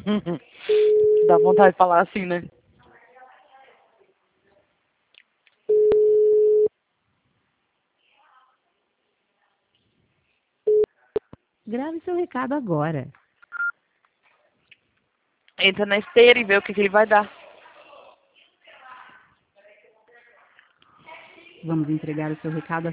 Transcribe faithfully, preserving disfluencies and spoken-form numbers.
Dá vontade de falar assim, né? Grave seu recado agora. Entra na esteira e vê o que, que ele vai dar. Vamos entregar o seu recado